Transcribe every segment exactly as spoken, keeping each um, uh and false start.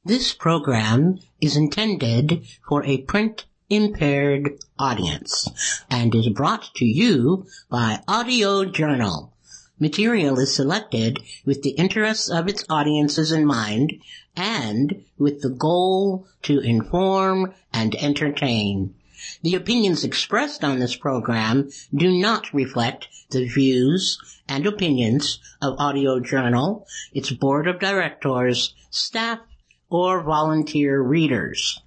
This program is intended for a print-impaired audience and is brought to you by Audio Journal. Material is selected with the interests of its audiences in mind and with the goal to inform and entertain. The opinions expressed on this program do not reflect the views and opinions of Audio Journal, its board of directors, staff, or volunteer readers.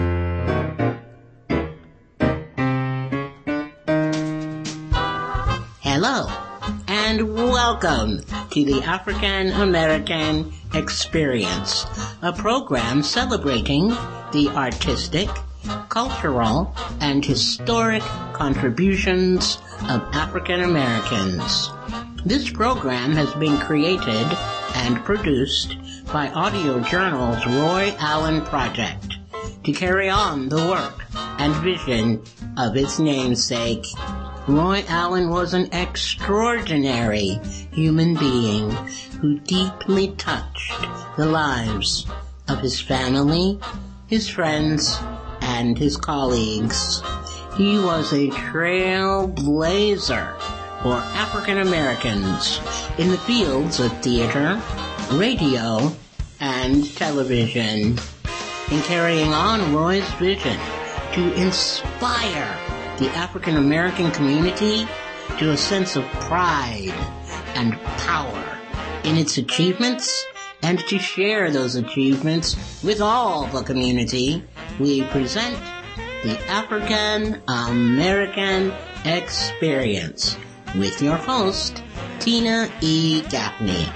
Hello, and welcome to the African American Experience, a program celebrating the artistic, cultural, and historic contributions of African Americans. This program has been created and produced by Audio Journal's Roy Allen Project to carry on the work and vision of its namesake. Roy Allen was an extraordinary human being who deeply touched the lives of his family, his friends, and his colleagues. He was a trailblazer for African Americans in the fields of theater, radio, and television. In carrying on Roy's vision to inspire the African American community to a sense of pride and power in its achievements, and to share those achievements with all the community, we present the African American Experience with your host, Tina E. Gaffney.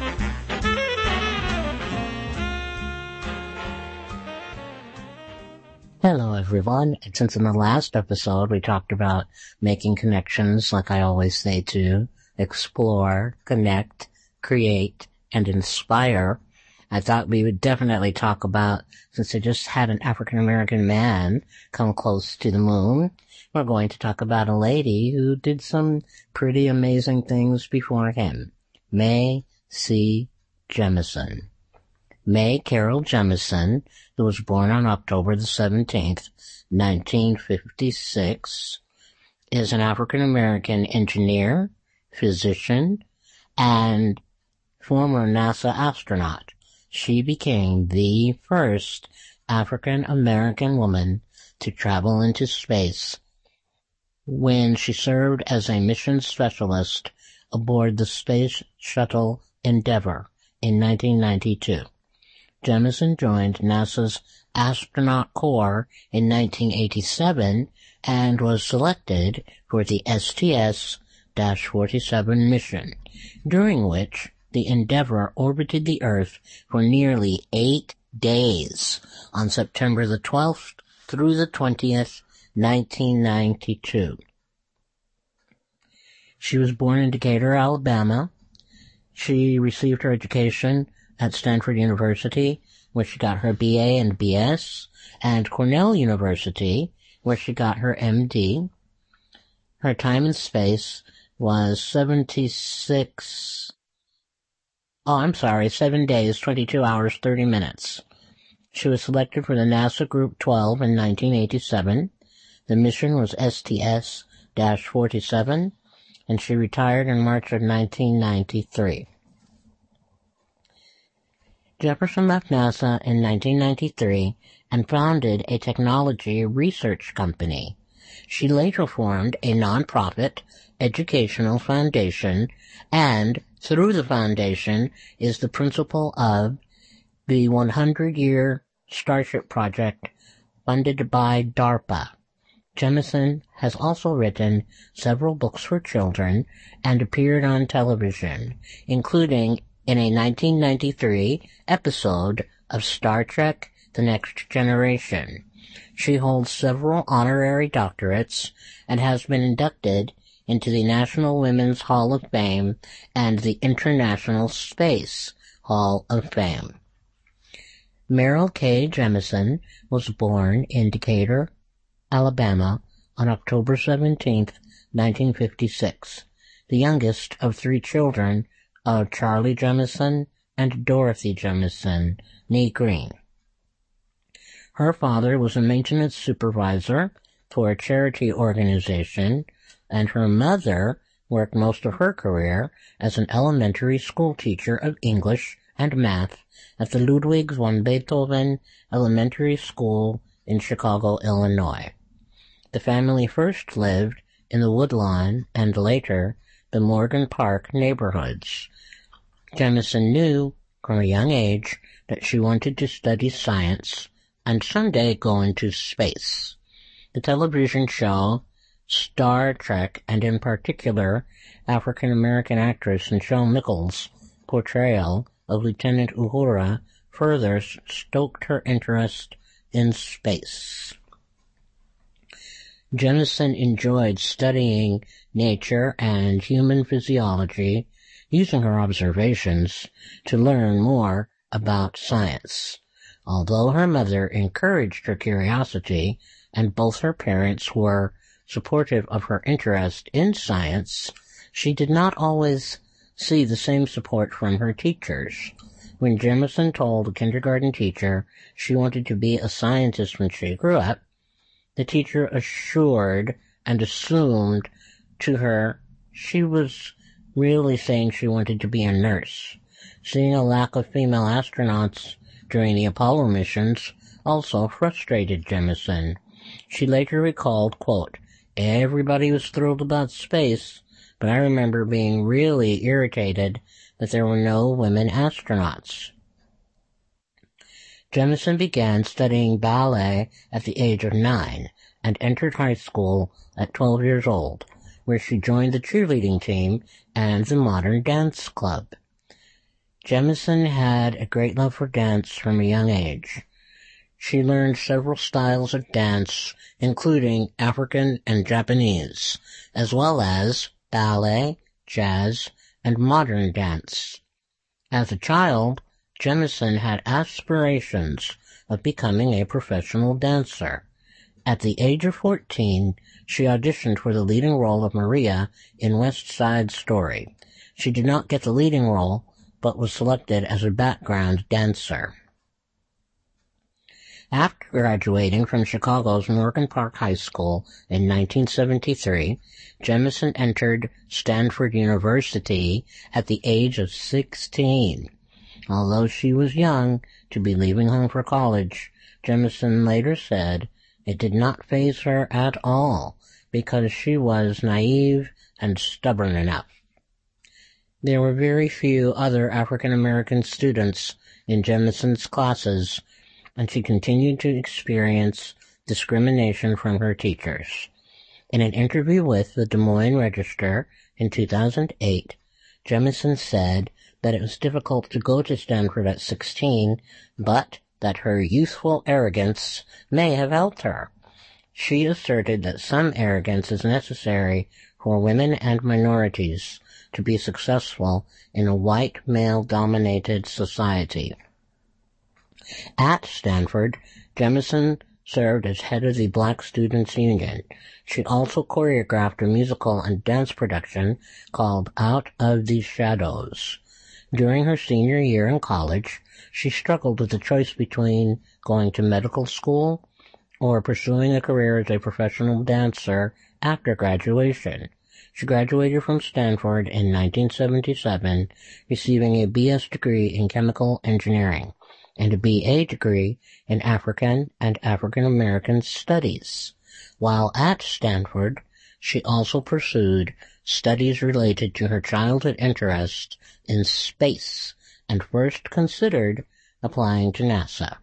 Hello everyone, and since in the last episode we talked about making connections, like I always say to explore, connect, create, and inspire, I thought we would definitely talk about, since I just had an African-American man come close to the moon, we're going to talk about a lady who did some pretty amazing things before him. Mae C. Jemison. Mae Carol Jemison, who was born on October the seventeenth, nineteen fifty-six, is an African-American engineer, physician, and former NASA astronaut. She became the first African-American woman to travel into space when she served as a mission specialist aboard the Space Shuttle Endeavour in nineteen ninety-two. Jemison joined NASA's Astronaut Corps in nineteen eighty-seven and was selected for the S T S forty-seven mission, during which the Endeavour orbited the Earth for nearly eight days on September the twelfth through the twentieth, nineteen ninety-two. She was born in Decatur, Alabama. She received her education at Stanford University, where she got her B A and B S, and Cornell University, where she got her M D. Her time in space was seventy-six, oh, I'm sorry, seven days, twenty-two hours, thirty minutes. She was selected for the NASA Group twelve in nineteen eighty-seven. The mission was S T S forty-seven, and she retired in March of nineteen ninety-three. Jefferson left NASA in nineteen ninety-three and founded a technology research company. She later formed a nonprofit educational foundation, and through the foundation is the principal of the one hundred year Starship Project funded by DARPA. Jemison has also written several books for children and appeared on television, including in a nineteen ninety-three episode of Star Trek: The Next Generation. She holds several honorary doctorates and has been inducted into the National Women's Hall of Fame and the International Space Hall of Fame. Merrill K. Jemison was born in Decatur, Alabama, on October seventeenth, nineteen fifty-six, the youngest of three children of Charlie Jemison and Dorothy Jemison, née Green. Her father was a maintenance supervisor for a charity organization, and her mother worked most of her career as an elementary school teacher of English and math at the Ludwig von Beethoven Elementary School in Chicago, Illinois. The family first lived in the Woodlawn and later the Morgan Park neighborhoods. Jemison knew from a young age that she wanted to study science and someday go into space. The television show Star Trek, and in particular African-American actress Nichelle Nichols' portrayal of Lieutenant Uhura, further stoked her interest in space. Jemison enjoyed studying nature and human physiology, using her observations to learn more about science. Although her mother encouraged her curiosity, and both her parents were supportive of her interest in science, she did not always see the same support from her teachers. When Jemison told a kindergarten teacher she wanted to be a scientist when she grew up, the teacher assured and assumed to her she was really saying she wanted to be a nurse. Seeing a lack of female astronauts during the Apollo missions also frustrated Jemison. She later recalled, quote, "Everybody was thrilled about space, but I remember being really irritated that there were no women astronauts." Jemison began studying ballet at the age of nine and entered high school at twelve years old, where she joined the cheerleading team and the modern dance club. Jemison had a great love for dance from a young age. She learned several styles of dance, including African and Japanese, as well as ballet, jazz, and modern dance. As a child, Jemison had aspirations of becoming a professional dancer. At the age of fourteen, she auditioned for the leading role of Maria in West Side Story. She did not get the leading role, but was selected as a background dancer. After graduating from Chicago's Morgan Park High School in nineteen seventy-three, Jemison entered Stanford University at the age of sixteen. Although she was young to be leaving home for college, Jemison later said it did not faze her at all because she was naive and stubborn enough. There were very few other African-American students in Jemison's classes, and she continued to experience discrimination from her teachers. In an interview with the Des Moines Register in two thousand eight, Jemison said that it was difficult to go to Stanford at sixteen, but that her youthful arrogance may have helped her. She asserted that some arrogance is necessary for women and minorities to be successful in a white male-dominated society. At Stanford, Jemison served as head of the Black Students Union. She also choreographed a musical and dance production called Out of the Shadows. During her senior year in college, she struggled with the choice between going to medical school or pursuing a career as a professional dancer after graduation. She graduated from Stanford in nineteen seventy-seven, receiving a B S degree in chemical engineering and a B A degree in African and African American studies. While at Stanford, she also pursued studies related to her childhood interest in space and first considered applying to NASA.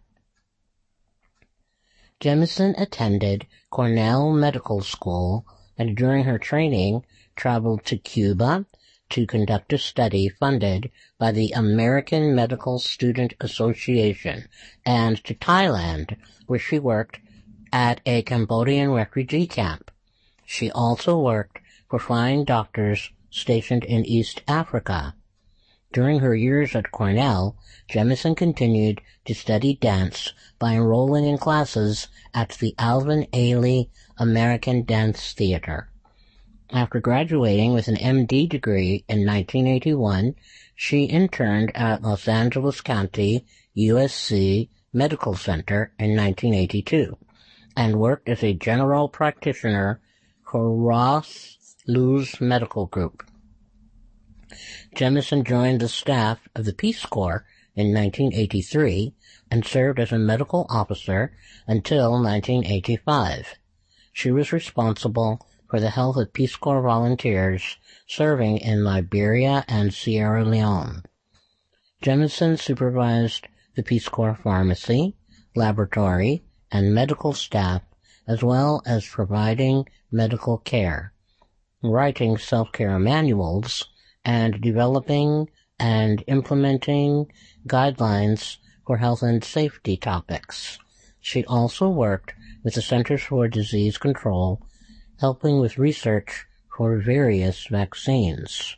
Jemison attended Cornell Medical School and during her training traveled to Cuba to conduct a study funded by the American Medical Student Association and to Thailand, where she worked at a Cambodian refugee camp. She also worked for flying doctors stationed in East Africa. During her years at Cornell, Jemison continued to study dance by enrolling in classes at the Alvin Ailey American Dance Theater. After graduating with an M D degree in nineteen eighty-one, she interned at Los Angeles County, U S C, Medical Center in nineteen eighty-two and worked as a general practitioner for Ross Lewis Medical Group. Jemison joined the staff of the Peace Corps in nineteen eighty-three and served as a medical officer until nineteen eighty-five. She was responsible for the health of Peace Corps volunteers serving in Liberia and Sierra Leone. Jemison supervised the Peace Corps pharmacy, laboratory, and medical staff, as well as providing medical care, writing self-care manuals, and developing and implementing guidelines for health and safety topics. She also worked with the Centers for Disease Control, helping with research for various vaccines.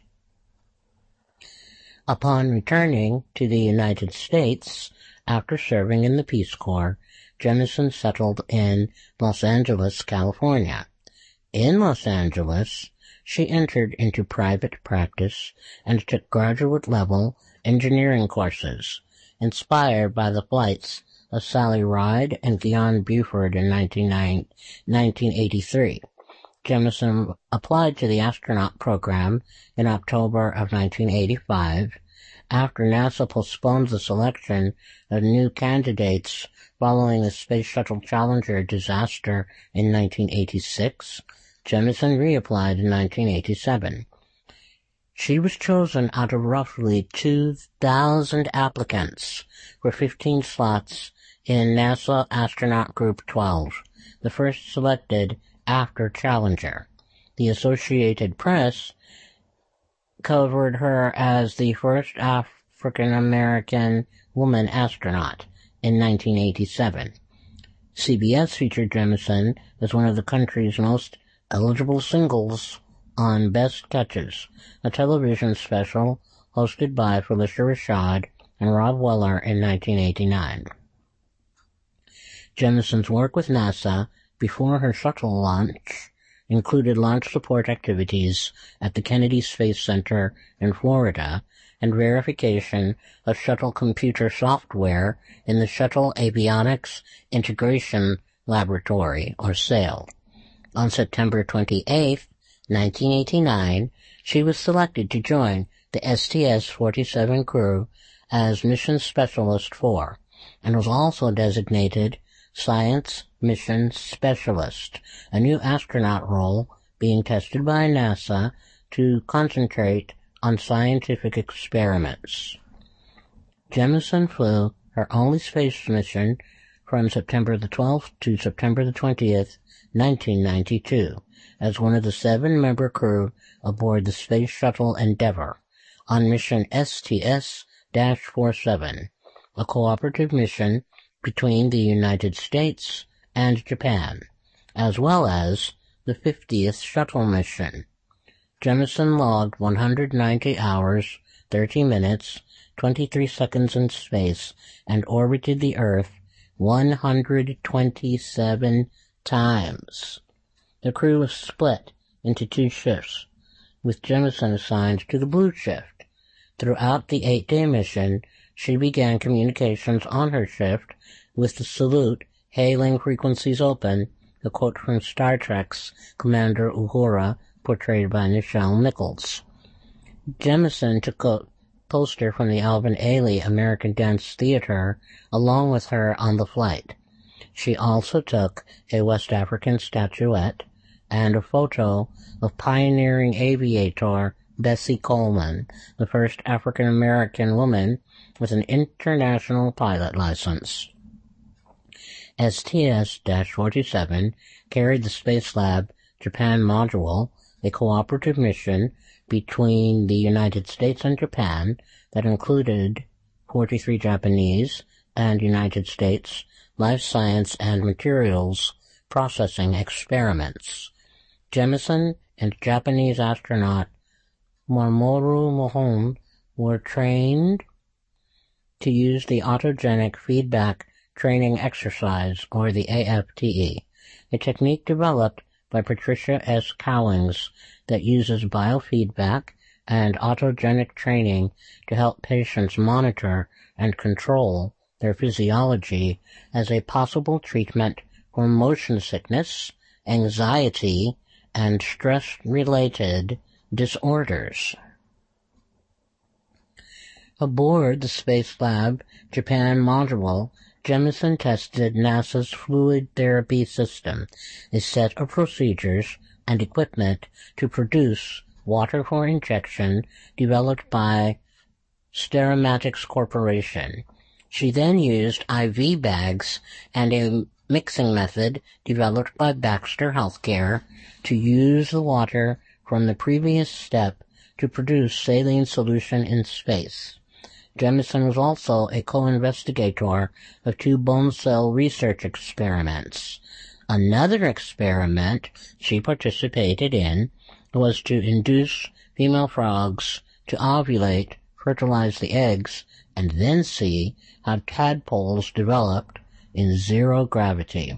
Upon returning to the United States after serving in the Peace Corps, Jemison settled in Los Angeles, California. In Los Angeles, she entered into private practice and took graduate-level engineering courses, inspired by the flights of Sally Ride and Guion Buford in nineteen eighty-three. Jemison applied to the astronaut program in October of nineteen eighty-five after NASA postponed the selection of new candidates following the Space Shuttle Challenger disaster in nineteen eighty-six. Jemison reapplied in nineteen eighty-seven. She was chosen out of roughly two thousand applicants for fifteen slots in NASA Astronaut Group twelve, the first selected after Challenger. The Associated Press covered her as the first African-American woman astronaut in nineteen eighty-seven. C B S featured Jemison as one of the country's most eligible singles on Best Catches, a television special hosted by Felicia Rashad and Rob Weller in nineteen eighty-nine. Jemison's work with NASA before her shuttle launch included launch support activities at the Kennedy Space Center in Florida and verification of shuttle computer software in the Shuttle Avionics Integration Laboratory, or SAIL. On September twenty-eighth, nineteen eighty-nine, she was selected to join the S T S forty-seven crew as Mission Specialist four, and was also designated Science Mission Specialist, a new astronaut role being tested by NASA to concentrate on scientific experiments. Jemison flew her only space mission from September the twelfth to September the twentieth, nineteen ninety-two, as one of the seven-member crew aboard the Space Shuttle Endeavour on mission S T S forty-seven, a cooperative mission between the United States and Japan, as well as the fiftieth shuttle mission. Jemison logged one hundred ninety hours, thirty minutes, twenty-three seconds in space, and orbited the Earth one hundred twenty-seven times. The crew was split into two shifts, with Jemison assigned to the blue shift. Throughout the eight-day mission, she began communications on her shift with the salute hailing frequencies open, a quote from Star Trek's Commander Uhura, portrayed by Nichelle Nichols. Jemison took a poster from the Alvin Ailey American Dance Theater along with her on the flight. She also took a West African statuette and a photo of pioneering aviator Bessie Coleman, the first African-American woman with an international pilot license. S T S forty-seven carried the Spacelab Japan module, a cooperative mission between the United States and Japan that included forty-three Japanese and United States life science and materials processing experiments. Jemison and Japanese astronaut Mamoru Mohon were trained to use the Autogenic Feedback Training Exercise, or the A F T E, a technique developed by Patricia S. Cowings that uses biofeedback and autogenic training to help patients monitor and control their physiology as a possible treatment for motion sickness, anxiety, and stress-related disorders. Aboard the Space Lab Japan module, Jemison tested NASA's fluid therapy system, a set of procedures and equipment to produce water for injection developed by Steramatics Corporation. She then used I V bags and a mixing method developed by Baxter Healthcare to use the water from the previous step to produce saline solution in space. Jemison was also a co-investigator of two bone cell research experiments. Another experiment she participated in was to induce female frogs to ovulate, fertilize the eggs, and then see how tadpoles developed in zero gravity.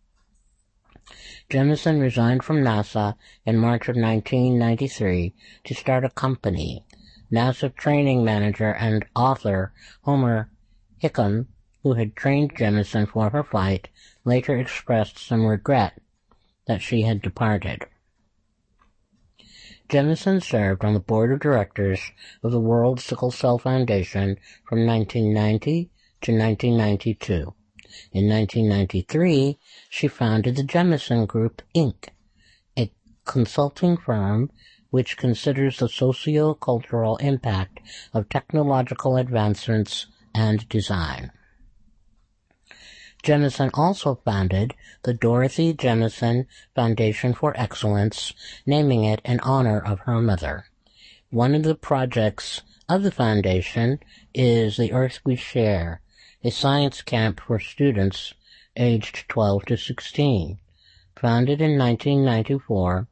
Jemison resigned from NASA in March of nineteen ninety-three to start a company. NASA training manager and author Homer Hickam, who had trained Jemison for her flight, later expressed some regret that she had departed. Jemison served on the board of directors of the World Sickle Cell Foundation from nineteen ninety to nineteen ninety-two. In nineteen ninety-three, she founded the Jemison Group, Incorporated, a consulting firm which considers the socio-cultural impact of technological advancements and design. Jemison also founded the Dorothy Jemison Foundation for Excellence, naming it in honor of her mother. One of the projects of the foundation is the Earth We Share, a science camp for students aged twelve to sixteen. Founded in nineteen ninety-four,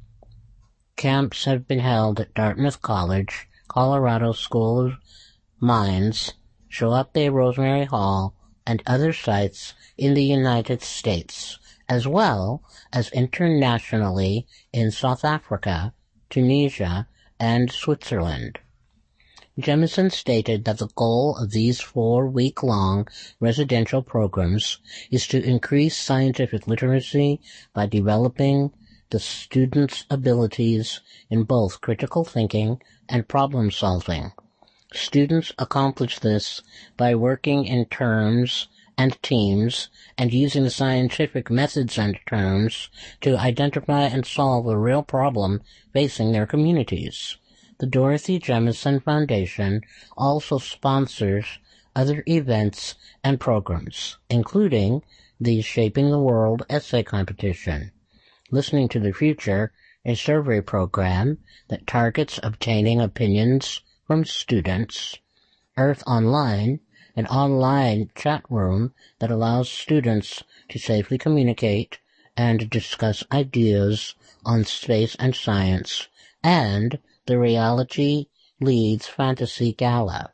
camps have been held at Dartmouth College, Colorado School of Mines, Shoap Rosemary Hall, and other sites in the United States, as well as internationally in South Africa, Tunisia, and Switzerland. Jemison stated that the goal of these four-week-long residential programs is to increase scientific literacy by developing the students' abilities in both critical thinking and problem-solving. Students accomplish this by working in terms and teams and using the scientific methods and terms to identify and solve a real problem facing their communities. The Dorothy Jemison Foundation also sponsors other events and programs, including the Shaping the World essay competition, Listening to the Future, a survey program that targets obtaining opinions from students, Earth Online, an online chat room that allows students to safely communicate and discuss ideas on space and science, and the Reality Leads Fantasy Gala.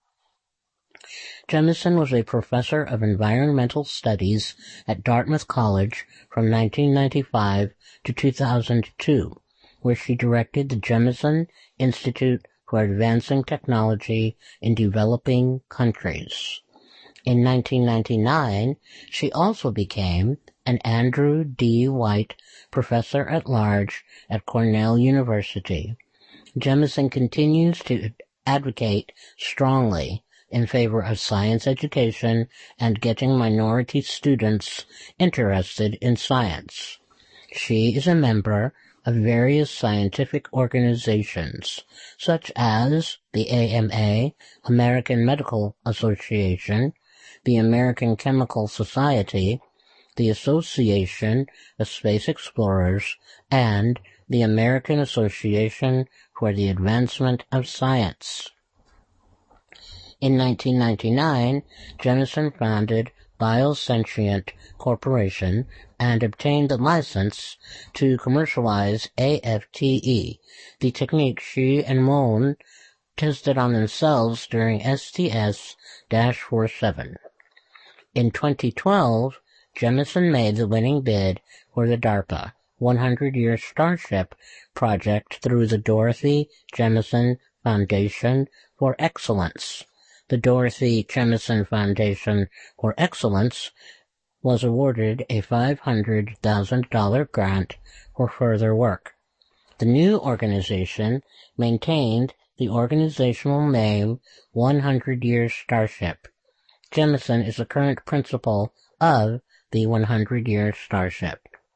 Jemison was a professor of environmental studies at Dartmouth College from nineteen ninety-five to two thousand two, where she directed the Jemison Institute for Advancing Technology in Developing Countries. In nineteen ninety-nine, she also became an Andrew D. White Professor at Large at Cornell University. Jemison continues to advocate strongly in favor of science education and getting minority students interested in science. She is a member of various scientific organizations, such as the A M A, American Medical Association, the American Chemical Society, the Association of Space Explorers, and the American Association for the Advancement of Science. In nineteen ninety-nine, Jemison founded Biosentient Corporation and obtained the license to commercialize A F T E, the technique she and Mohn tested on themselves during S T S forty-seven. In twenty twelve, Jemison made the winning bid for the DARPA hundred-year Starship project through the Dorothy Jemison Foundation for Excellence. the Dorothy Chemison Foundation for Excellence was awarded a five hundred thousand dollars grant for further work. The new organization maintained the organizational name one hundred Year Starship. Jemison is the current principal of the one hundred Year Starship.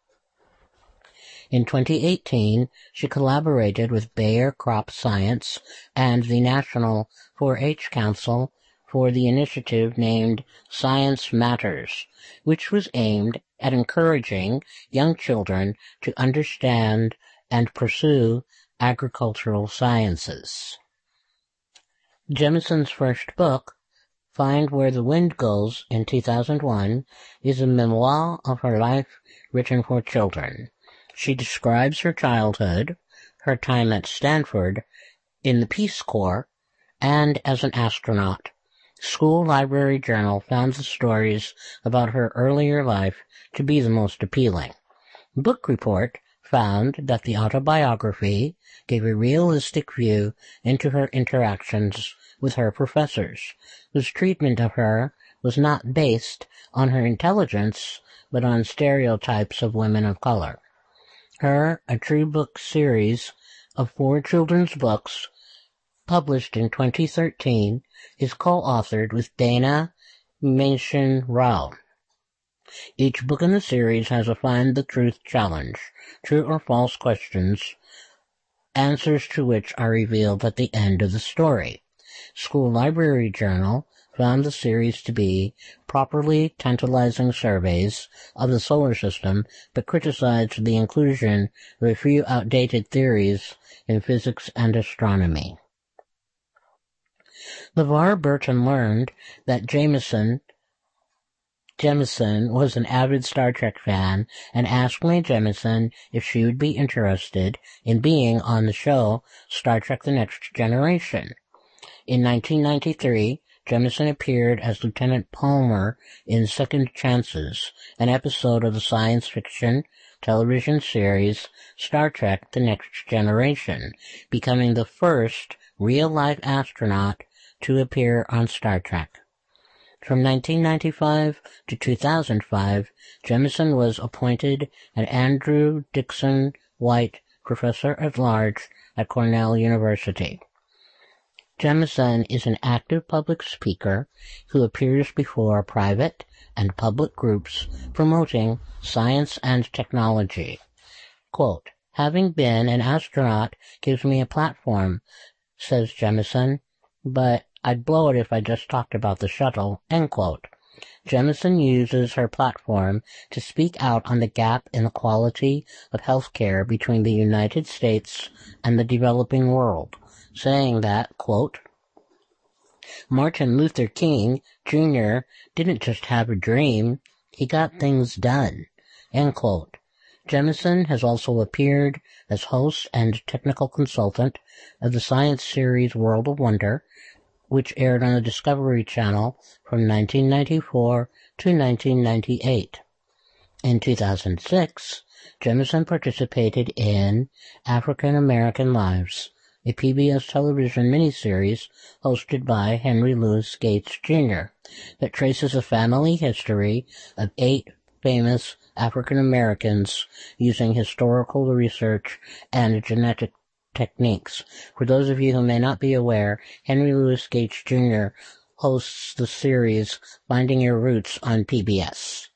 In twenty eighteen, she collaborated with Bayer Crop Science and the National four H Council for the initiative named Science Matters, which was aimed at encouraging young children to understand and pursue agricultural sciences. Jemison's first book, Find Where the Wind Goes, in two thousand one, is a memoir of her life written for children. She describes her childhood, her time at Stanford, in the Peace Corps, and as an astronaut. School Library Journal found the stories about her earlier life to be the most appealing. Book Report found that the autobiography gave a realistic view into her interactions with her professors, whose treatment of her was not based on her intelligence, but on stereotypes of women of color. Her A True Book series of four children's books, published in twenty thirteen, is co-authored with Dana Mashin Rao. Each book in the series has a Find the Truth challenge, true or false questions, answers to which are revealed at the end of the story. School Library Journal found the series to be properly tantalizing surveys of the solar system, but criticized the inclusion of a few outdated theories in physics and astronomy. LeVar Burton learned that Jameson Jemison was an avid Star Trek fan and asked Mae Jemison if she would be interested in being on the show Star Trek The Next Generation. In nineteen ninety-three, Jemison appeared as Lieutenant Palmer in Second Chances, an episode of the science fiction television series Star Trek The Next Generation, becoming the first real-life astronaut to appear on Star Trek. From nineteen ninety-five to two thousand five, Jemison was appointed an Andrew Dixon White Professor at Large at Cornell University. Jemison is an active public speaker who appears before private and public groups promoting science and technology. Quote, "Having been an astronaut gives me a platform," says Jemison, "but I'd blow it if I just talked about the shuttle," end quote. Jemison uses her platform to speak out on the gap in the quality of health care between the United States and the developing world, saying that, quote, "Martin Luther King, Junior didn't just have a dream, he got things done," end quote. Jemison has also appeared as host and technical consultant of the science series World of Wonder, which aired on the Discovery Channel from nineteen ninety-four to nineteen ninety-eight. In two thousand six, Jemison participated in African American Lives, a P B S television miniseries hosted by Henry Louis Gates, Junior, that traces a family history of eight famous African Americans using historical research and genetic techniques. For those of you who may not be aware, Henry Louis Gates, Junior hosts the series Finding Your Roots on P B S.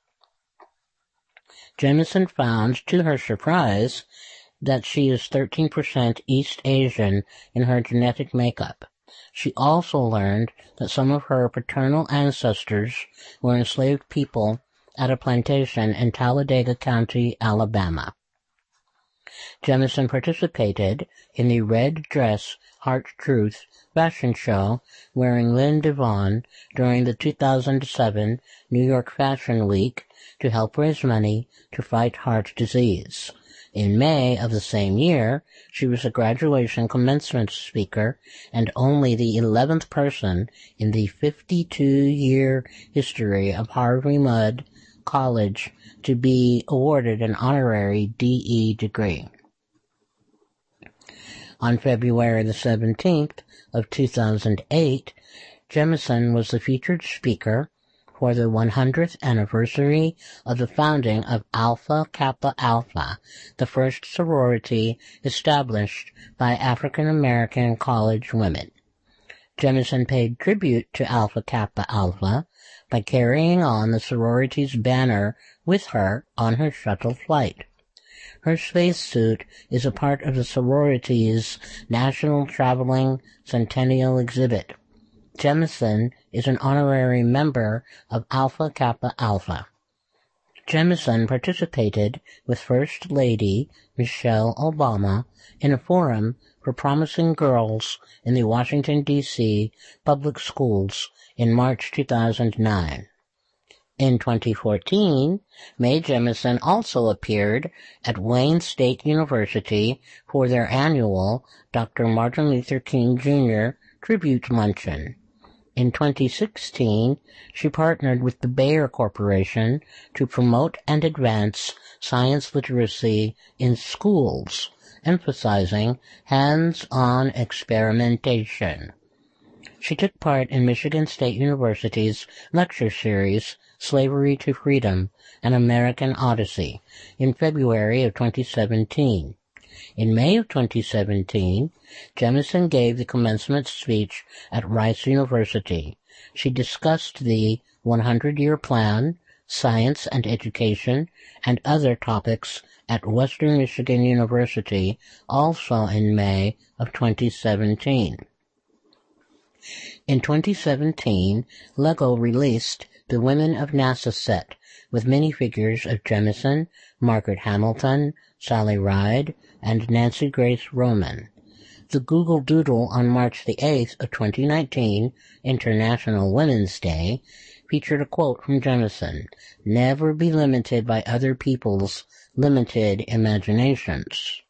Jemison found, to her surprise, that she is thirteen percent East Asian in her genetic makeup. She also learned that some of her paternal ancestors were enslaved people at a plantation in Talladega County, Alabama. Jemison participated in the Red Dress Heart Truth fashion show wearing Lynn Devon during the two thousand seven New York Fashion Week to help raise money to fight heart disease. In May of the same year, she was a graduation commencement speaker and only the eleventh person in the fifty-two-year history of Harvey Mudd College to be awarded an honorary D E degree. On February the seventeenth of two thousand eight, Jemison was the featured speaker for the one hundredth anniversary of the founding of Alpha Kappa Alpha, the first sorority established by African American college women. Jemison paid tribute to Alpha Kappa Alpha by carrying on the sorority's banner with her on her shuttle flight. Her spacesuit is a part of the sorority's National Traveling Centennial exhibit. Jemison is an honorary member of Alpha Kappa Alpha. Jemison participated with First Lady Michelle Obama in a forum for promising girls in the Washington, D C public schools in March two thousand nine. In twenty fourteen, Mae Jemison also appeared at Wayne State University for their annual Doctor Martin Luther King Junior tribute luncheon. In twenty sixteen, she partnered with the Bayer Corporation to promote and advance science literacy in schools, emphasizing hands-on experimentation. She took part in Michigan State University's lecture series, Slavery to Freedom, An American Odyssey, in February of twenty seventeen. In May of twenty seventeen, Jemison gave the commencement speech at Rice University. She discussed the one hundred year Plan, science and education, and other topics at Western Michigan University, also in May of twenty seventeen. In twenty seventeen, LEGO released the Women of NASA set with minifigures of Jemison, Margaret Hamilton, Sally Ride, and Nancy Grace Roman. The Google Doodle on March the eighth of twenty nineteen, International Women's Day, featured a quote from Jemison, "Never be limited by other people's limited imaginations."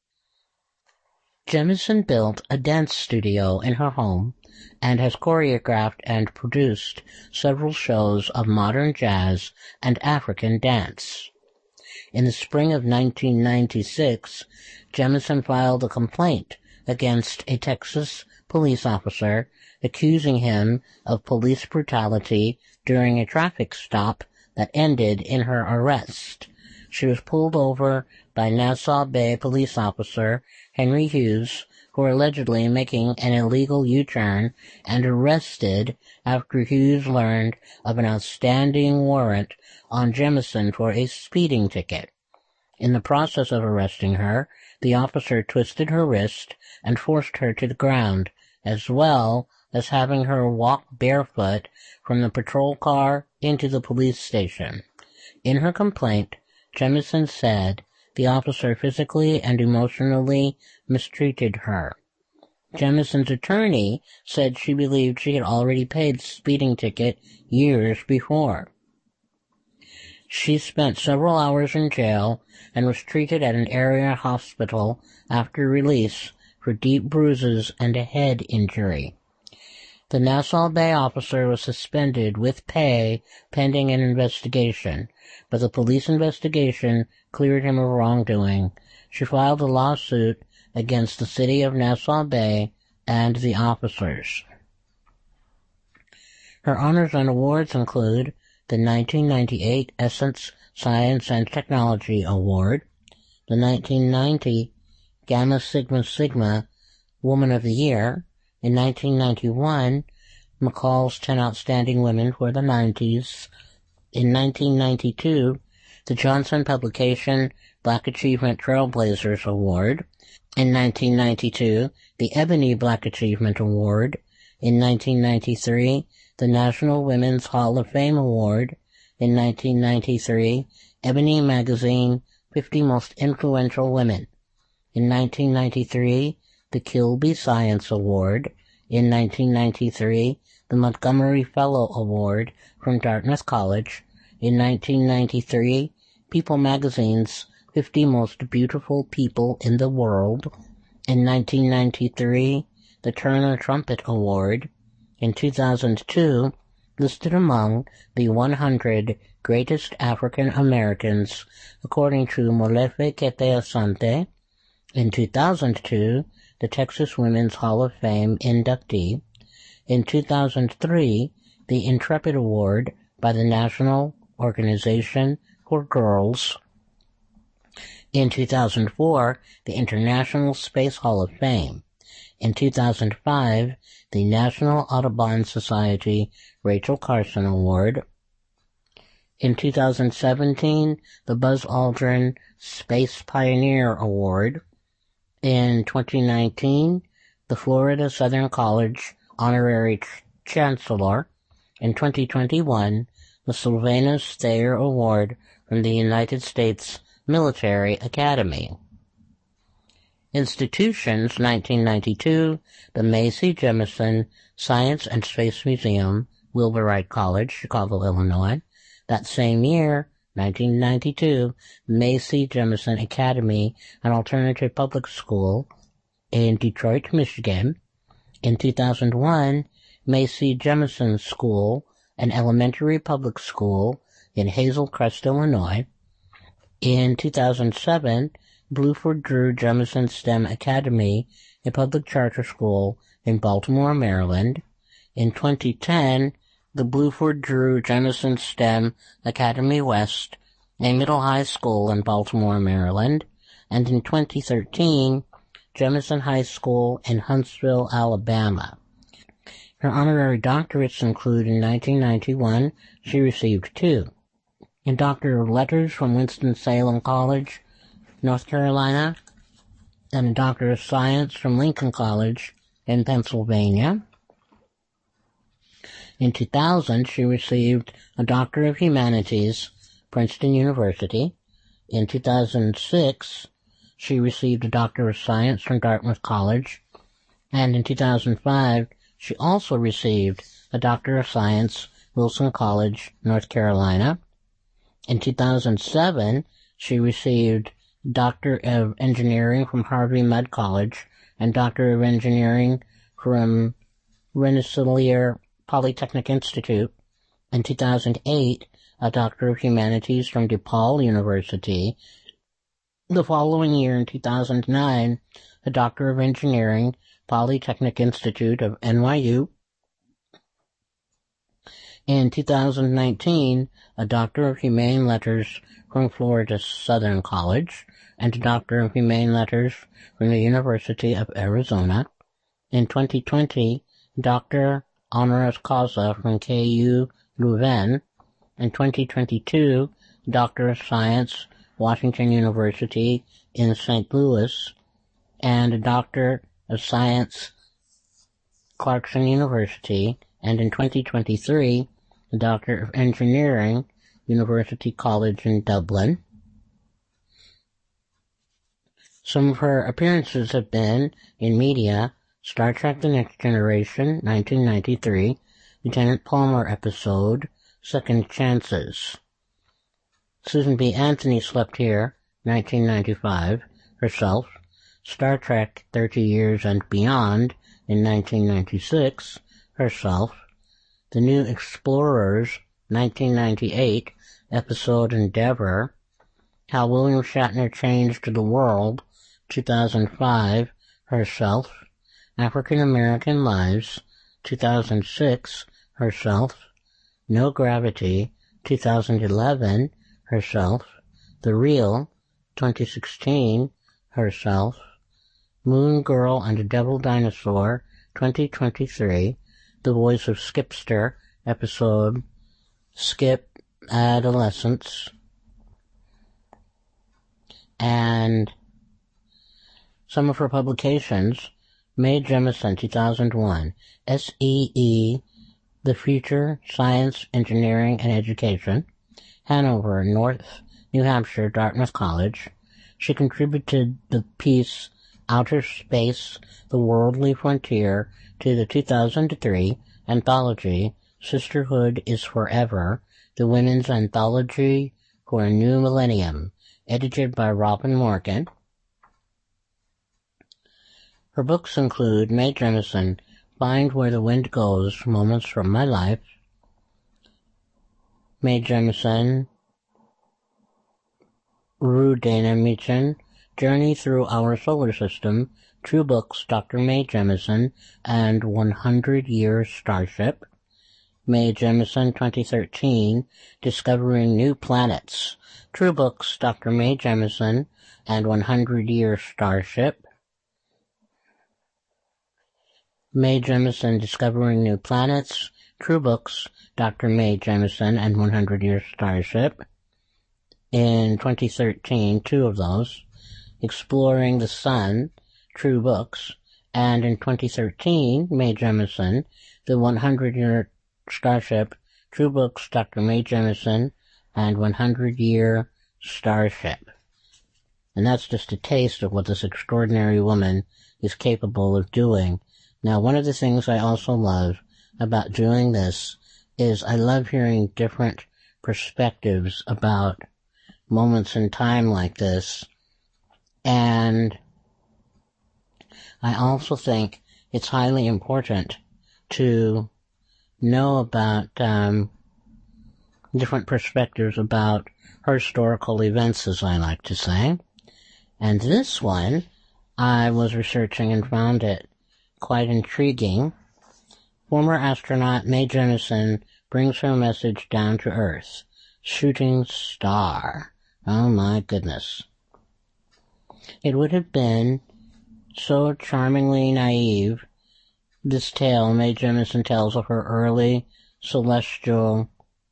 Jemison built a dance studio in her home and has choreographed and produced several shows of modern jazz and African dance. In the spring of nineteen ninety-six, Jemison filed a complaint against a Texas police officer accusing him of police brutality during a traffic stop that ended in her arrest. She was pulled over by Nassau Bay police officer Henry Hughes for allegedly making an illegal U-turn and arrested after Hughes learned of an outstanding warrant on Jemison for a speeding ticket. In the process of arresting her, the officer twisted her wrist and forced her to the ground, as well as having her walk barefoot from the patrol car into the police station. In her complaint, Jemison said the officer physically and emotionally mistreated her. Jemison's attorney said she believed she had already paid the speeding ticket years before. She spent several hours in jail and was treated at an area hospital after release for deep bruises and a head injury. The Nassau Bay officer was suspended with pay pending an investigation, but the police investigation cleared him of wrongdoing. She filed a lawsuit against the city of Nassau Bay and the officers. Her honors and awards include the nineteen ninety-eight Essence Science and Technology Award, the nineteen ninety Gamma Sigma Sigma Woman of the Year, in nineteen ninety-one, McCall's ten Outstanding Women for the nineties, in nineteen ninety-two, the Johnson Publication Black Achievement Trailblazers Award, in nineteen ninety-two, the Ebony Black Achievement Award, in nineteen ninety-three, the National Women's Hall of Fame Award, in nineteen ninety-three, Ebony Magazine fifty Most Influential Women, in nineteen ninety-three, the Kilby Science Award, in nineteen ninety-three, the Montgomery Fellow Award from Dartmouth College, in nineteen ninety-three, People Magazine's fifty Most Beautiful People in the World, in nineteen ninety-three, the Turner Trumpet Award, in two thousand two, listed among the one hundred Greatest African Americans according to Molefe Kete Asante, in two thousand two, the Texas Women's Hall of Fame inductee, In two thousand three, the Intrepid Award by the National Organization for Girls. In two thousand four, the International Space Hall of Fame. In two thousand five, the National Audubon Society Rachel Carson Award. In two thousand seventeen, the Buzz Aldrin Space Pioneer Award. In twenty nineteen, the Florida Southern College Honorary Ch- Chancellor. In twenty twenty-one, the Sylvanus Thayer Award from the United States Military Academy. Institutions, nineteen ninety-two, the Macy Jemison Science and Space Museum, Wilbur Wright College, Chicago, Illinois. That same year, nineteen ninety-two, Macy Jemison Academy, an alternative public school in Detroit, Michigan. In two thousand one, Macy Jemison School, an elementary public school in Hazel Crest, Illinois. In two thousand seven, Bluford Drew Jemison STEM Academy, a public charter school in Baltimore, Maryland. In twenty ten, the Bluford Drew Jemison STEM Academy West, a middle high school in Baltimore, Maryland. And in twenty thirteen, Jemison High School in Huntsville, Alabama. Her honorary doctorates include in nineteen ninety-one, she received two. A Doctor of Letters from Winston-Salem College, North Carolina, and a Doctor of Science from Lincoln College in Pennsylvania. In two thousand, she received a Doctor of Humanities, Princeton University. In two thousand six, she received a Doctor of Science from Dartmouth College. And in two thousand five, she also received a Doctor of Science, Wilson College, North Carolina. In two thousand seven, she received Doctor of Engineering from Harvey Mudd College and Doctor of Engineering from Rensselaer Polytechnic Institute. In two thousand eight, a Doctor of Humanities from DePaul University. The following year, in two thousand nine, a Doctor of Engineering, Polytechnic Institute of N Y U. In two thousand nineteen, a Doctor of Humane Letters from Florida Southern College, and a Doctor of Humane Letters from the University of Arizona. In twenty twenty, Doctor Honoris Causa from K U Leuven. In twenty twenty-two, Doctor of Science, Washington University in Saint Louis, and a Doctor of Science, Clarkson University, and in twenty twenty-three, a Doctor of Engineering, University College in Dublin. Some of her appearances have been in media: Star Trek The Next Generation, nineteen ninety-three, Lieutenant Palmer episode, Second Chances. Susan B. Anthony Slept Here, nineteen ninety-five, herself. Star Trek thirty Years and Beyond in nineteen ninety-six, herself. The New Explorers, nineteen ninety-eight, episode Endeavor. How William Shatner Changed the World, two thousand five, herself. African American Lives, two thousand six, herself. No Gravity, two thousand eleven, herself. The Real, twenty sixteen, herself. Moon Girl and the Devil Dinosaur, twenty twenty-three. The Voice of Skipster, episode Skip Adolescence. And some of her publications: Mae Jemison, two thousand one, S E E, The Future, Science, Engineering, and Education, Hanover, North New Hampshire, Dartmouth College. She contributed the piece Outer Space, The Worldly Frontier to the two thousand three anthology Sisterhood is Forever, the Women's Anthology for a New Millennium, edited by Robin Morgan. Her books include Mae Jemison, Find Where the Wind Goes, Moments from My Life. Mae Jemison, Rue Dana Meechan, Journey Through Our Solar System, True Books, Doctor Mae Jemison, and one hundred year Starship. Mae Jemison, twenty thirteen, Discovering New Planets. True Books, Doctor Mae Jemison, and one hundred year Starship. Mae Jemison, Discovering New Planets. True Books, Doctor Mae Jemison, and one hundred year Starship. In twenty thirteen, two of those. Exploring the Sun, True Books, and in twenty thirteen, Mae Jemison, the one hundred year Starship, True Books, Doctor Mae Jemison, and one hundred year Starship. And that's just a taste of what this extraordinary woman is capable of doing. Now, one of the things I also love about doing this is I love hearing different perspectives about moments in time like this. And I also think it's highly important to know about um, different perspectives about historical events, as I like to say. And this one, I was researching and found it quite intriguing. Former astronaut Mae Jemison brings her message down to Earth. Shooting star. Oh my goodness. It would have been so charmingly naive, this tale Mae Jemison tells of her early celestial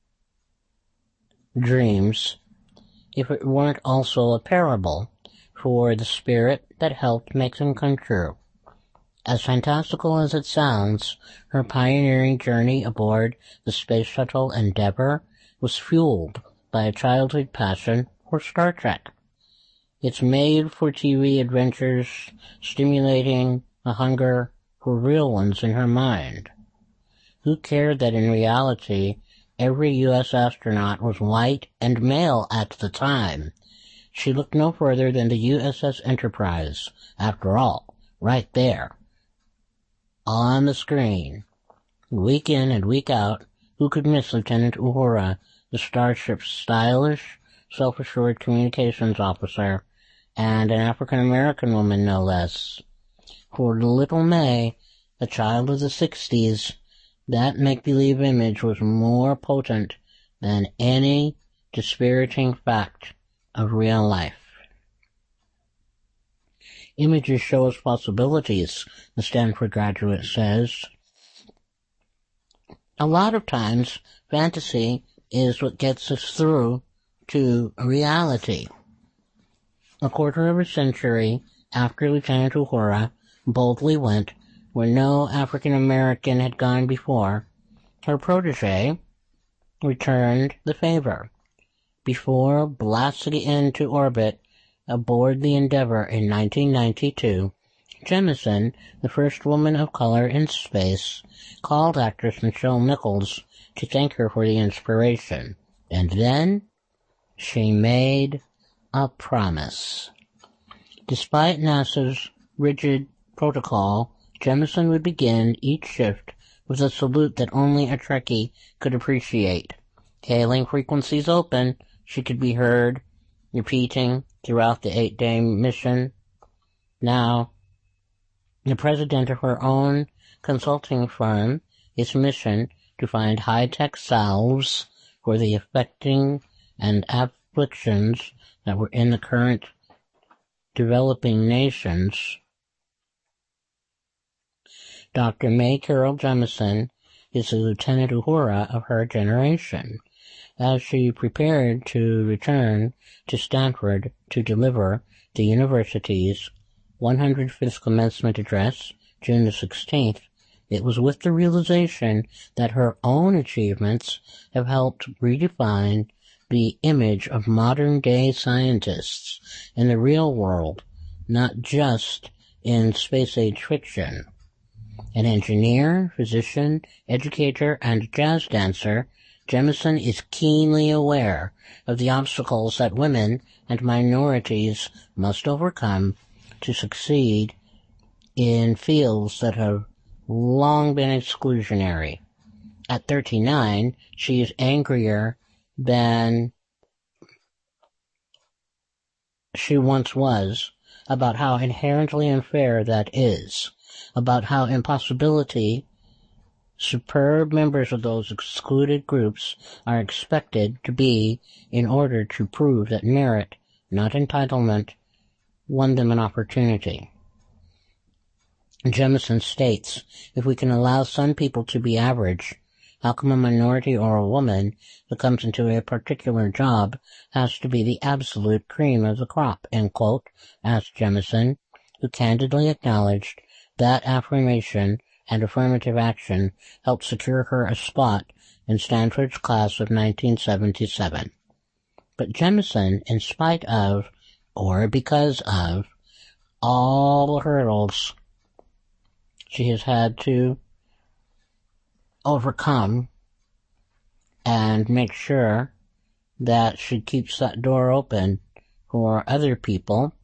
dreams, if it weren't also a parable for the spirit that helped make them come true. As fantastical as it sounds, her pioneering journey aboard the space shuttle Endeavour was fueled by a childhood passion for Star Trek. Its made-for-T V adventures stimulating a hunger for real ones in her mind. Who cared that in reality every U S astronaut was white and male at the time? She looked no further than the U S S Enterprise, after all, right there, on the screen. Week in and week out, who could miss Lieutenant Uhura, the starship's stylish, self-assured communications officer, and an African-American woman, no less. For little Mae, a child of the sixties, that make-believe image was more potent than any dispiriting fact of real life. Images show us possibilities, the Stanford graduate says. A lot of times, fantasy is what gets us through to reality. A quarter of a century after Lieutenant Uhura boldly went where no African-American had gone before, her protege returned the favor. Before blasting into orbit aboard the Endeavour in nineteen ninety-two, Jemison, the first woman of color in space, called actress Michelle Nichols to thank her for the inspiration. And then she made a promise. Despite NASA's rigid protocol, Jemison would begin each shift with a salute that only a Trekkie could appreciate. Hailing frequencies open, she could be heard repeating throughout the eight-day mission. Now, the president of her own consulting firm, its mission to find high-tech salves for the affecting and afflictions that were in the current developing nations. Doctor Mae Carol Jemison is the Lieutenant Uhura of her generation. As she prepared to return to Stanford to deliver the university's one hundred fifth commencement address, June the sixteenth, it was with the realization that her own achievements have helped redefine the image of modern-day scientists in the real world, not just in space-age fiction. An engineer, physician, educator, and jazz dancer, Jemison is keenly aware of the obstacles that women and minorities must overcome to succeed in fields that have long been exclusionary. At thirty-nine, she is angrier than she once was about how inherently unfair that is, about how impossibility superb members of those excluded groups are expected to be in order to prove that merit, not entitlement, won them an opportunity. Jemison states, if we can allow some people to be average, how come a minority or a woman who comes into a particular job has to be the absolute cream of the crop, end quote, asked Jemison, who candidly acknowledged that affirmation and affirmative action helped secure her a spot in Stanford's class of nineteen seventy-seven. But Jemison, in spite of, or because of, all the hurdles she has had to overcome and make sure that she keeps that door open for other people,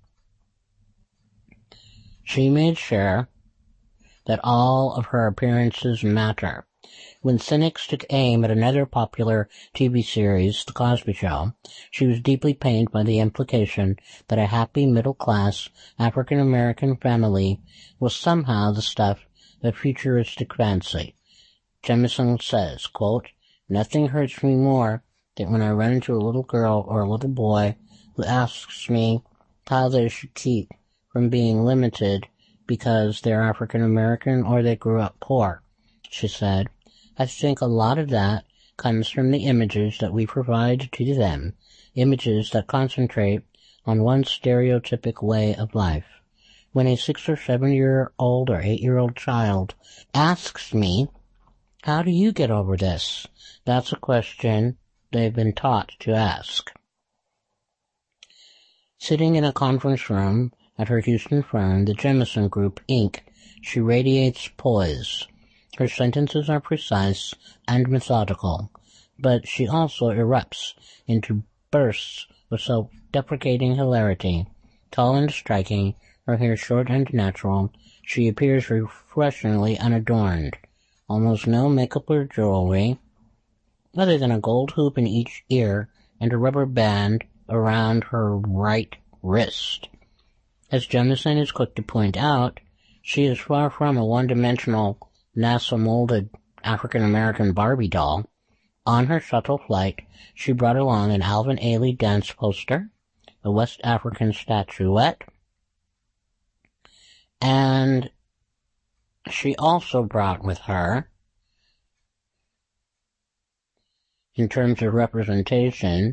she made sure that all of her appearances matter. When cynics took aim at another popular T V series, The Cosby Show, she was deeply pained by the implication that a happy middle-class African-American family was somehow the stuff of futuristic fancy. Jemison says, quote, nothing hurts me more than when I run into a little girl or a little boy who asks me how they should keep from being limited because they're African American or they grew up poor, she said. I think a lot of that comes from the images that we provide to them, images that concentrate on one stereotypic way of life. When a six or seven year old or eight year old child asks me, how do you get over this? That's a question they've been taught to ask. Sitting in a conference room at her Houston firm, the Jemison Group, Incorporated, she radiates poise. Her sentences are precise and methodical, but she also erupts into bursts of self-deprecating hilarity. Tall and striking, her hair short and natural, she appears refreshingly unadorned. Almost no makeup or jewelry, other than a gold hoop in each ear and a rubber band around her right wrist. As Jemison is quick to point out, she is far from a one-dimensional, NASA-molded African-American Barbie doll. On her shuttle flight, she brought along an Alvin Ailey dance poster, a West African statuette, and she also brought with her, in terms of representation,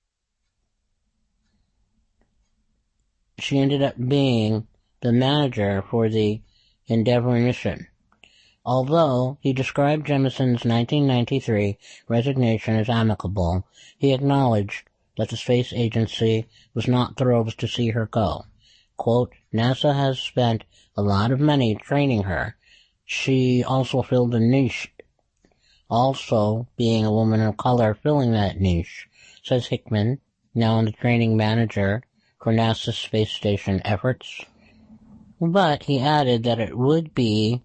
she ended up being the manager for the Endeavour mission. Although he described Jemison's nineteen ninety-three resignation as amicable, he acknowledged that the space agency was not thrilled to see her go. Quote, NASA has spent a lot of money training her. She also filled a niche, also being a woman of color filling that niche, says Hickman, now the training manager for NASA's space station efforts. But he added that it would be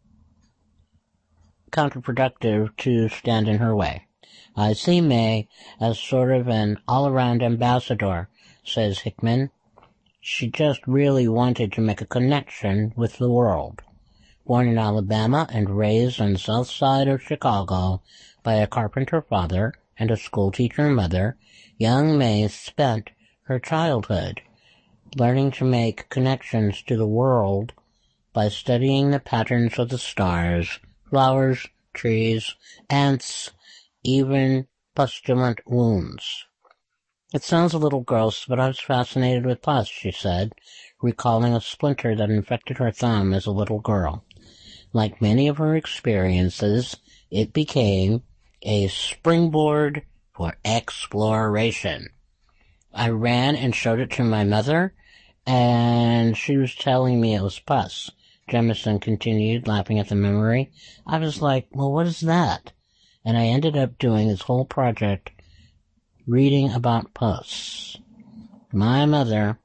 counterproductive to stand in her way. I see May as sort of an all-around ambassador, says Hickman. She just really wanted to make a connection with the world. Born in Alabama and raised on the south side of Chicago by a carpenter father and a schoolteacher mother, young May spent her childhood learning to make connections to the world by studying the patterns of the stars, flowers, trees, ants, even pustulant wounds. It sounds a little gross, but I was fascinated with pus, she said, recalling a splinter that infected her thumb as a little girl. Like many of her experiences, it became a springboard for exploration. I ran and showed it to my mother, and she was telling me it was pus. Jemison continued, laughing at the memory. I was like, well, what is that? And I ended up doing this whole project reading about pus. My mother,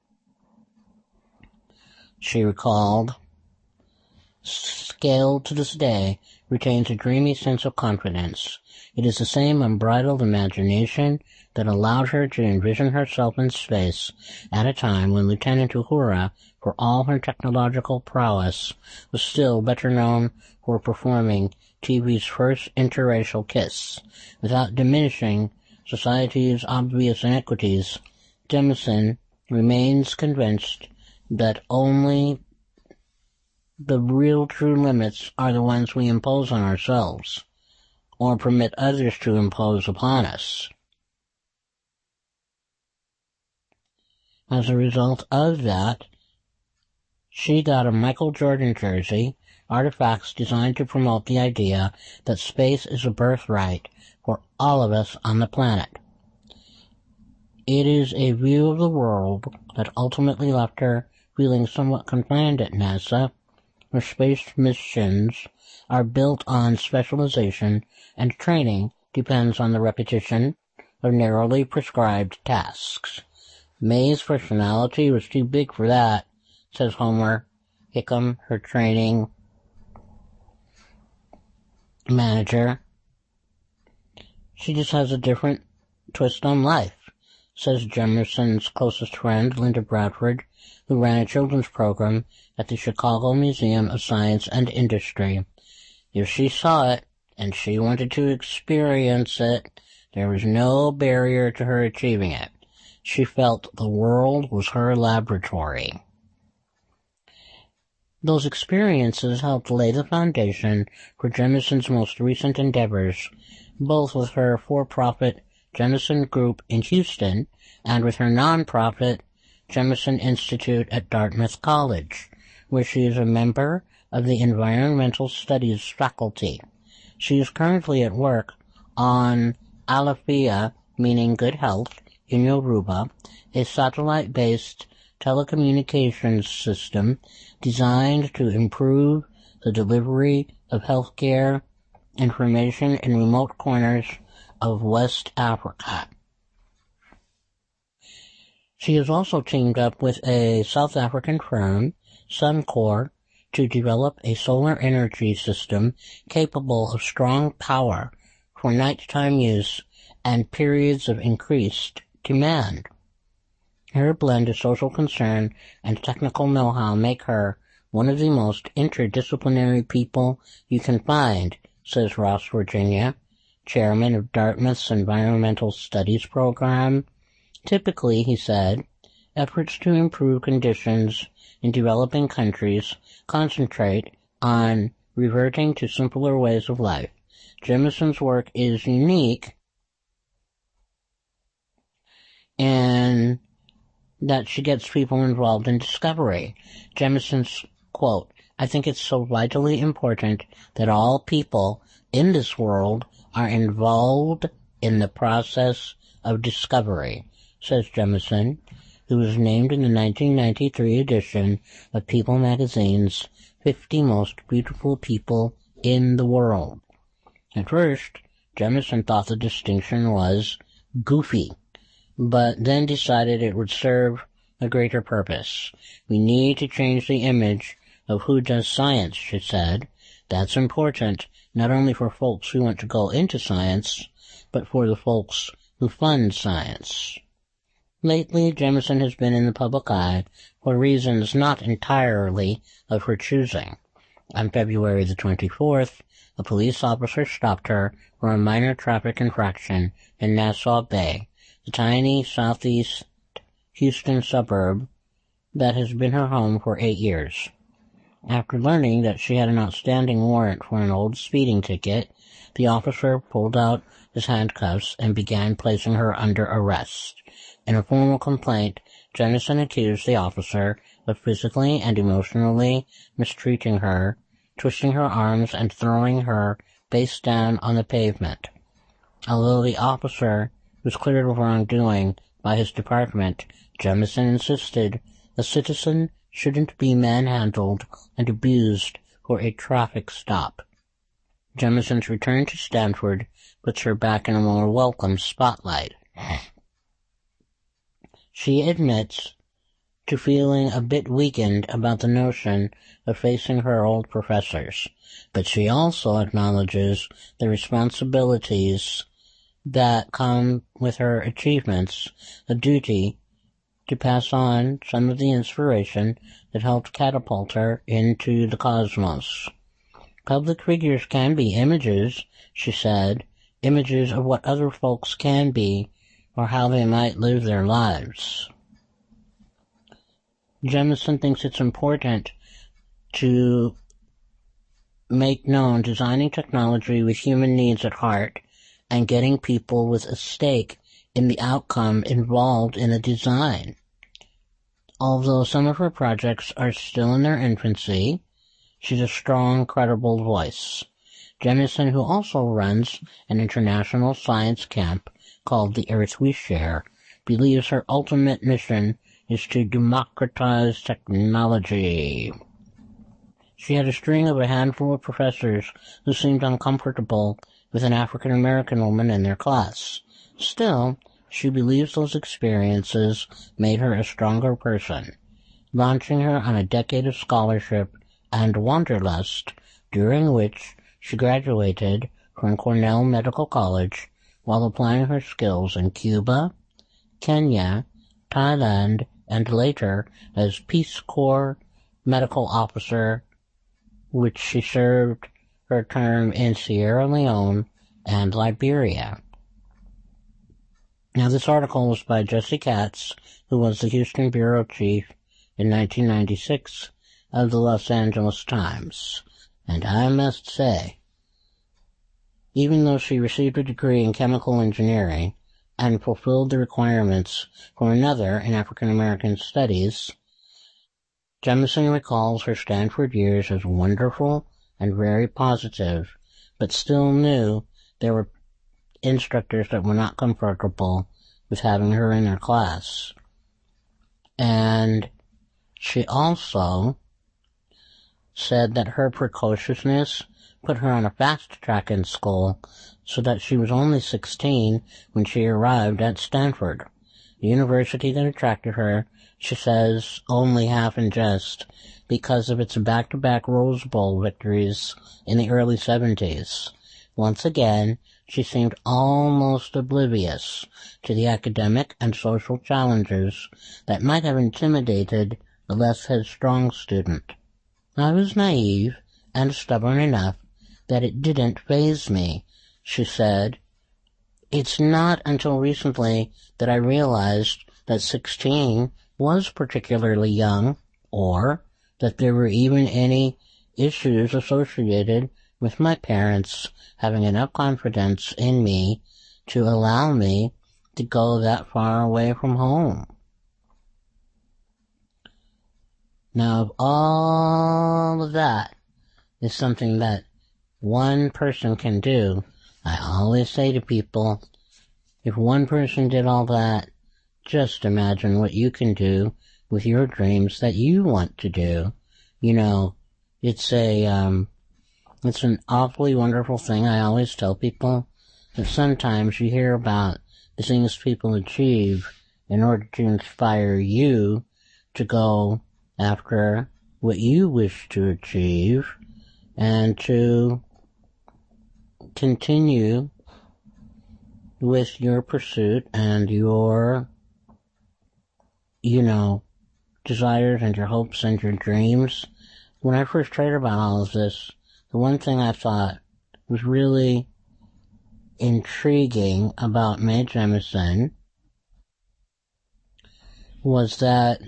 she recalled, scaled to this day, retains a dreamy sense of confidence. It is the same unbridled imagination that allowed her to envision herself in space at a time when Lieutenant Uhura for all her technological prowess, was still better known for performing T V's first interracial kiss. Without diminishing society's obvious inequities, Jemison remains convinced that only the real true limits are the ones we impose on ourselves, or permit others to impose upon us. As a result of that, she got a Michael Jordan jersey, artifacts designed to promote the idea that space is a birthright for all of us on the planet. It is a view of the world that ultimately left her feeling somewhat confined at NASA, where space missions are built on specialization and training depends on the repetition of narrowly prescribed tasks. May's personality was too big for that, says Homer Hickam, her training manager. She just has a different twist on life, says Jemison's closest friend, Linda Bradford, who ran a children's program at the Chicago Museum of Science and Industry. If she saw it, and she wanted to experience it, there was no barrier to her achieving it. She felt the world was her laboratory. Those experiences helped lay the foundation for Jemison's most recent endeavors, both with her for-profit Jemison Group in Houston and with her non-profit Jemison Institute at Dartmouth College, where she is a member of the Environmental Studies faculty. She is currently at work on Alafia, meaning good health, in Yoruba, a satellite-based telecommunications system designed to improve the delivery of healthcare information in remote corners of West Africa. She has also teamed up with a South African firm, Suncor, to develop a solar energy system capable of strong power for nighttime use and periods of increased demand. Her blend of social concern and technical know-how make her one of the most interdisciplinary people you can find, says Ross Virginia, chairman of Dartmouth's Environmental Studies program. Typically, he said, efforts to improve conditions in developing countries concentrate on reverting to simpler ways of life. Jemison's work is unique in that she gets people involved in discovery. Jemison's quote, I think it's so vitally important that all people in this world are involved in the process of discovery, says Jemison, who was named in the nineteen ninety-three edition of People magazine's fifty Most Beautiful People in the World. At first, Jemison thought the distinction was goofy, but then decided it would serve a greater purpose. We need to change the image of who does science, she said. That's important, not only for folks who want to go into science, but for the folks who fund science. Lately, Jemison has been in the public eye for reasons not entirely of her choosing. On February the twenty-fourth, a police officer stopped her for a minor traffic infraction in Nassau Bay, the tiny southeast Houston suburb that has been her home for eight years. After learning that she had an outstanding warrant for an old speeding ticket, the officer pulled out his handcuffs and began placing her under arrest. In a formal complaint, Jemison accused the officer of physically and emotionally mistreating her, twisting her arms and throwing her face down on the pavement. Although the officer was cleared of wrongdoing by his department, Jemison insisted a citizen shouldn't be manhandled and abused for a traffic stop. Jemison's return to Stanford puts her back in a more welcome spotlight. She admits to feeling a bit weakened about the notion of facing her old professors, but she also acknowledges the responsibilities that come with her achievements, a duty to pass on some of the inspiration that helped catapult her into the cosmos. Public figures can be images, she said, images of what other folks can be or how they might live their lives. Jemison thinks it's important to make known designing technology with human needs at heart and getting people with a stake in the outcome involved in a design. Although some of her projects are still in their infancy, she's a strong, credible voice. Jemison, who also runs an international science camp called The Earth We Share, believes her ultimate mission is to democratize technology. She had a string of a handful of professors who seemed uncomfortable with an African-American woman in their class. Still, she believes those experiences made her a stronger person, launching her on a decade of scholarship and wanderlust, during which she graduated from Cornell Medical College while applying her skills in Cuba, Kenya, Thailand, and later as Peace Corps medical officer, which she served her term in Sierra Leone and Liberia. Now, this article was by Jesse Katz, who was the Houston bureau chief in nineteen ninety-six of the Los Angeles Times. And I must say, even though she received a degree in chemical engineering and fulfilled the requirements for another in African American studies, Jemison recalls her Stanford years as wonderful and very positive, but still knew there were instructors that were not comfortable with having her in their class. And she also said that her precociousness put her on a fast track in school so that she was only sixteen when she arrived at Stanford, the university that attracted her, she says, only half in jest, because of its back-to-back Rose Bowl victories in the early seventies. Once again, she seemed almost oblivious to the academic and social challenges that might have intimidated the less headstrong student. I was naive and stubborn enough that it didn't faze me, she said. It's not until recently that I realized that sixteen was particularly young, or that there were even any issues associated with my parents having enough confidence in me to allow me to go that far away from home. Now, if all of that is something that one person can do, I always say to people, if one person did all that, just imagine what you can do with your dreams that you want to do. You know, it's a, um, it's an awfully wonderful thing. I always tell people that sometimes you hear about the things people achieve in order to inspire you to go after what you wish to achieve and to continue with your pursuit and your, you know, desires and your hopes and your dreams. When I first heard about all of this, the one thing I thought was really intriguing about Mae Jemison was that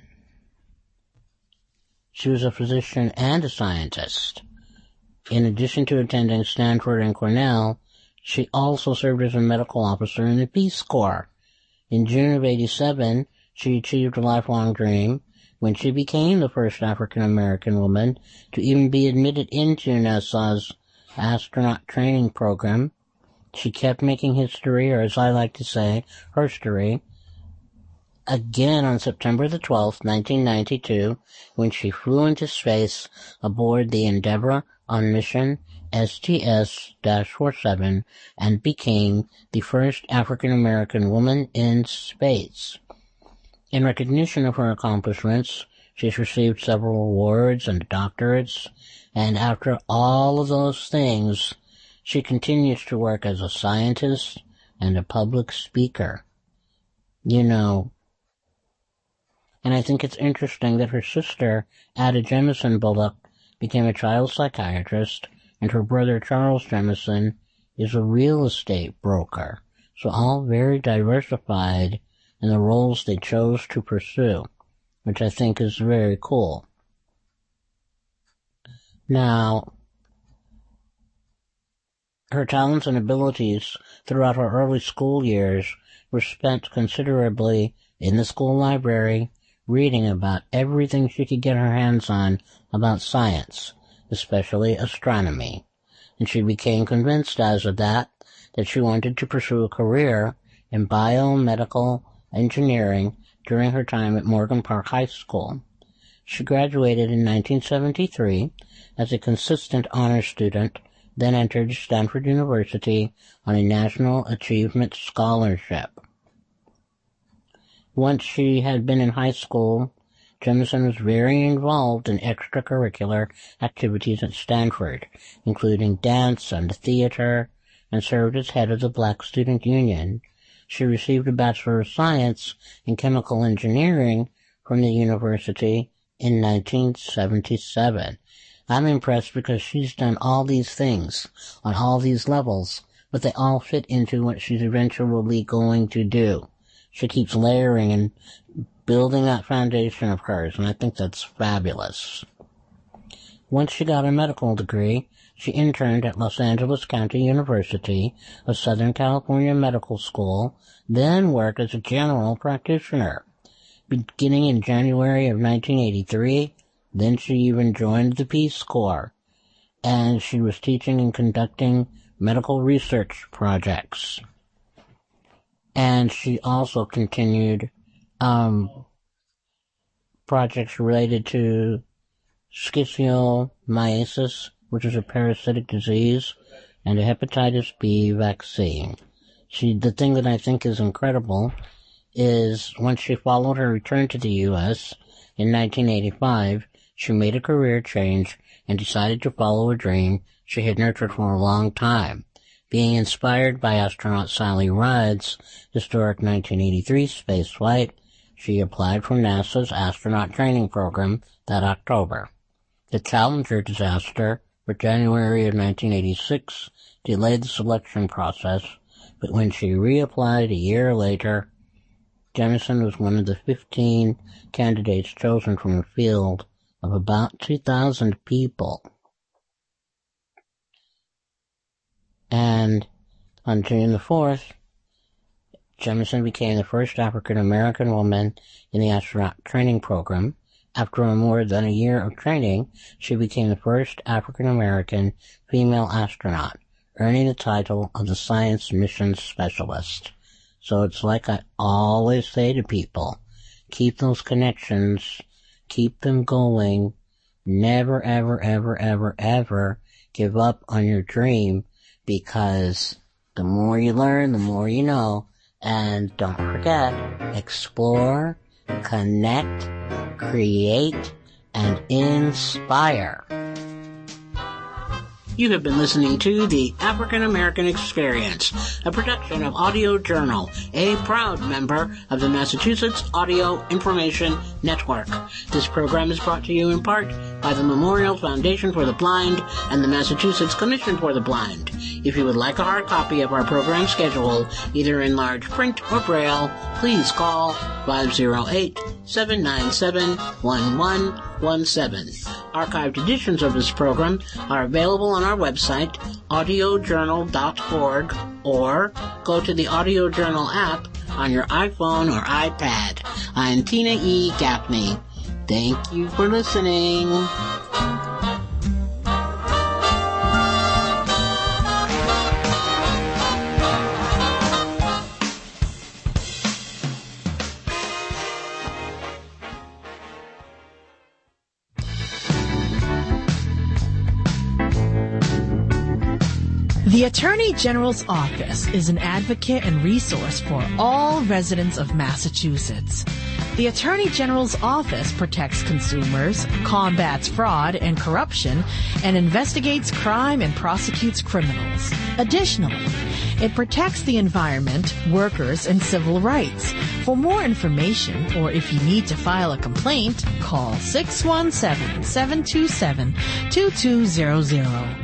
she was a physician and a scientist. In addition to attending Stanford and Cornell, she also served as a medical officer in the Peace Corps. In June of eighty-seven, she achieved a lifelong dream when she became the first African-American woman to even be admitted into NASA's astronaut training program. She kept making history, or as I like to say, herstory, again on September the twelfth, nineteen ninety-two, when she flew into space aboard the Endeavour on mission S T S forty-seven and became the first African-American woman in space. In recognition of her accomplishments, she's received several awards and doctorates, and after all of those things, she continues to work as a scientist and a public speaker. You know, And I think it's interesting that her sister, Ada Jemison Bullock, became a child psychiatrist, and her brother Charles Jemison is a real estate broker. So all very diversified in the roles they chose to pursue, which I think is very cool. Now, her talents and abilities throughout her early school years were spent considerably in the school library, reading about everything she could get her hands on about science, especially astronomy. And she became convinced as of that that she wanted to pursue a career in biomedical engineering during her time at Morgan Park High School. She graduated in nineteen seventy-three as a consistent honor student, then entered Stanford University on a National Achievement Scholarship. Once she had been in high school, Jemison was very involved in extracurricular activities at Stanford, including dance and theater, and served as head of the Black Student Union. She received a Bachelor of Science in Chemical Engineering from the university in nineteen seventy-seven. I'm impressed because she's done all these things on all these levels, but they all fit into what she's eventually going to do. She keeps layering and building that foundation of hers, and I think that's fabulous. Once she got her medical degree, she interned at Los Angeles County University of Southern California Medical School, then worked as a general practitioner. Beginning in January of nineteen eighty-three, then she even joined the Peace Corps, and she was teaching and conducting medical research projects. And she also continued um, projects related to schistosomiasis, which is a parasitic disease, and a hepatitis B vaccine. She, the thing that I think is incredible is once she followed her return to the U S in nineteen eighty-five, she made a career change and decided to follow a dream she had nurtured for a long time. Being inspired by astronaut Sally Ride's historic nineteen eighty-three spaceflight, she applied for NASA's astronaut training program that October. The Challenger disaster for January of nineteen eighty-six delayed the selection process, but when she reapplied a year later, Jemison was one of the fifteen candidates chosen from a field of about two thousand people. And on June the fourth, Jemison became the first African-American woman in the astronaut training program. After more than a year of training, she became the first African-American female astronaut, earning the title of the Science Mission Specialist. So it's like I always say to people, keep those connections, keep them going, never, ever, ever, ever, ever give up on your dream, because the more you learn, the more you know. And don't forget, explore, connect, create, and inspire. You have been listening to The African American Experience, a production of Audio Journal, a proud member of the Massachusetts Audio Information Network. This program is brought to you in part by the Memorial Foundation for the Blind and the Massachusetts Commission for the Blind. If you would like a hard copy of our program schedule, either in large print or braille, please call five oh eight, seven nine seven, one one one seven. Archived editions of this program are available on our website, audio journal dot org, or go to the Audio Journal app on your iPhone or iPad. I'm Tina E. Gaffney. Thank you for listening. The Attorney General's Office is an advocate and resource for all residents of Massachusetts. The Attorney General's Office protects consumers, combats fraud and corruption, and investigates crime and prosecutes criminals. Additionally, it protects the environment, workers, and civil rights. For more information, or if you need to file a complaint, call six one seven, seven two seven, two two zero zero.